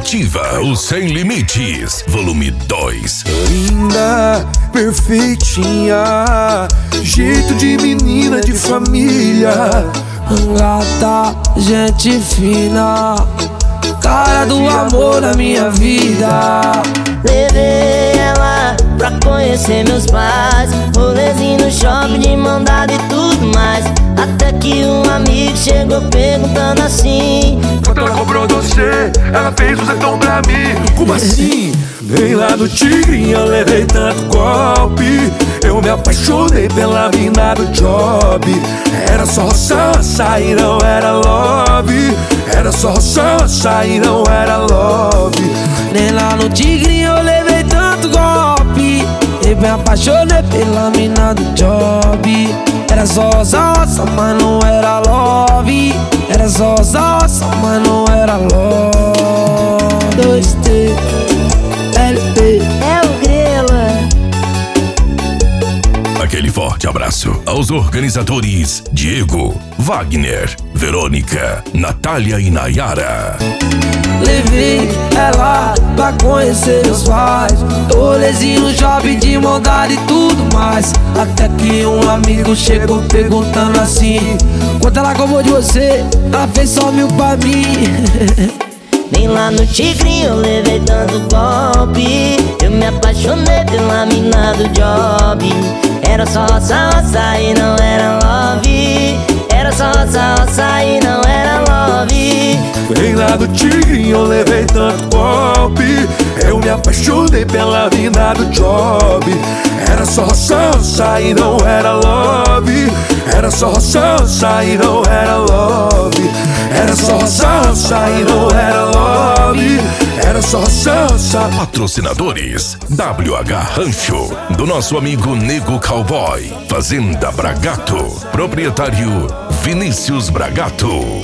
Ativa o Sem Limites, volume 2. Linda, perfeitinha, jeito de menina de família. Gata, gente fina, cara do amor da minha vida. Levei ela pra conhecer meus pais, rolezinho no shopping de mão dada e tudo mais. Até que um amigo chegou perguntando assim: quanto ela cobrou você? Ela fez um zetão pra mim. Como assim? Vem lá do Tigrinho, eu levei tanto golpe. Eu me apaixonei pela mina do job. Era só roça e não era love. Era só roça e não era love. Nem lá no Tigrinho eu levei tanto golpe. Eu me apaixonei pela mina do job. Era só roça, mas não era love. Era só roça, mas não era love. 2T, LP. é o Grela. Aquele forte abraço aos organizadores Diego, Wagner, Verônica, Natália e Nayara. Levei ela pra conhecer meus pais, rolezinho no shopping de mão dada e tudo mais. Até que um amigo chegou perguntando assim: quanto ela cobrou de você? Ela fez só 1000 pra mim. Nem lá no Tigrinho eu levei tanto golpe. Eu me apaixonei pela mina do job. Era só roça e não era love. Era só roça e não era love. Vem lá do Tigrinho, eu levei tanto golpe. Eu me apaixonei pela mina do job. Era só roça e não era love. Era só roça e não era love. Era só roça e não era love. Era só roça. Patrocinadores WH Rancho, do nosso amigo Nego Cowboy. Fazenda Bragato, proprietário Vinícius Bragato.